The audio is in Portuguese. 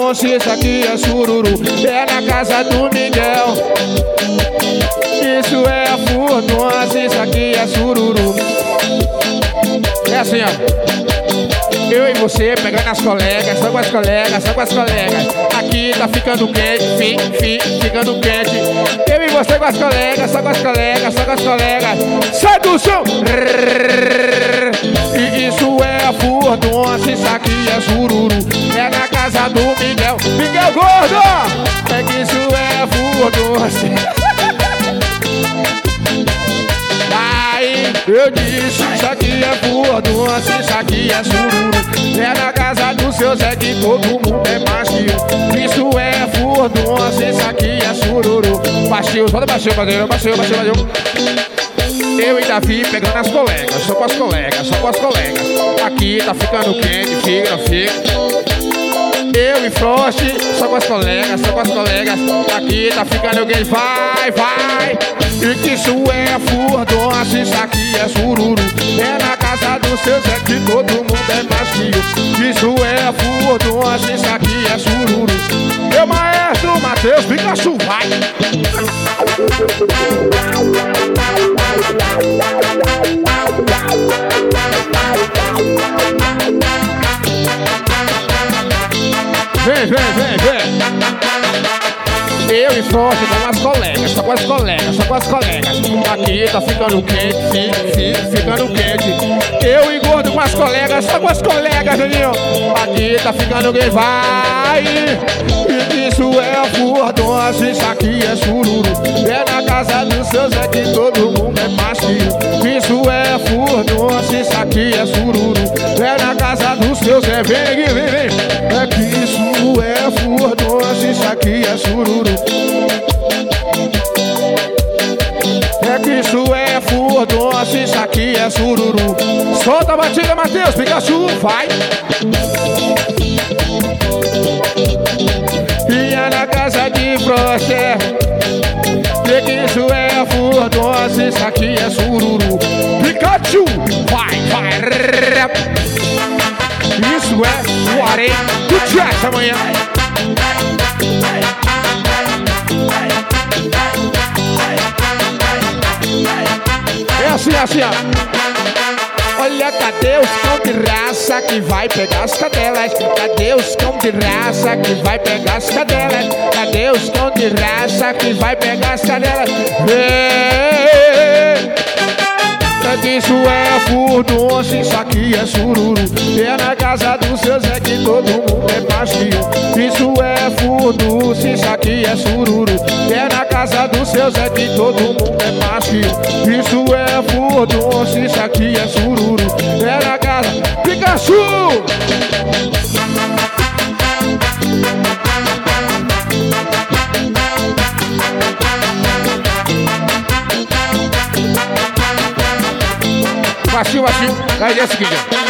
furdunço, isso aqui é sururu. É na casa do Miguel. Isso é furdunço, isso aqui é sururu. É assim, ó. Eu e você pegando as colegas, só com as colegas, só com as colegas. Aqui tá ficando quente, ficando quente. Eu e você com as colegas, só com as colegas, só com as colegas. Sai do chão! E isso é furdunço, isso aqui é sururu. É na casa do Miguel, Miguel Gordo! É que isso é furdunço. Aí eu disse, isso aqui é furdunço, isso aqui é sururu. É na casa do seu Zé que todo mundo é macio. Isso é furdunço, isso aqui é sururu. Baixinho, solta baixinho, baixinho. Eu e Davi pegando as colegas, só com as colegas, só com as colegas. Aqui tá ficando quente, fica. Eu e Frost, só com as colegas, só com as colegas. Aqui tá ficando gay, vai. E que isso é furdunço, isso aqui é sururu. É na casa do seu Zé que todo mundo é macio. Isso é furdunço, isso aqui é sururu. Meu maestro Matheus Pikachu, vai! Vem. Eu e Frost com as colegas, só com as colegas, só com as colegas. Aqui tá ficando quente, ficando quente. Eu e Gordo com as colegas, só com as colegas, Juninho. Aqui tá ficando quente, vai. E isso é furdunço, isso aqui é sururu. É na casa do seu Zé que todo mundo é macio. Isso é furdunço, isso aqui é sururu. É na casa do seu Zé, vem. É que isso é furdunço, isso aqui é sururu. É que isso é furdunço, isso aqui é sururu. Solta a batida, Matheus Pikachu, vai! E é na casa de Frost. É que isso é furdunço, isso aqui é sururu. Pikachu, vai! Isso é o Arém do Jazz amanhã. É assim, ó. Olha, cadê os cão de raça que vai pegar as cadelas? Cadê os cão de raça que vai pegar as cadelas? Cadê os cão de raça que vai pegar as cadelas? Isso é furdunço, isso aqui é sururu. É na casa do seu Zé que todo mundo é macio. Isso é furdunço, isso aqui é sururu. É na casa do seu Zé que todo mundo é macio. Isso é furdunço, isso aqui é sururu. É na casa Pikachu! Baixinho. Aí é o seguinte,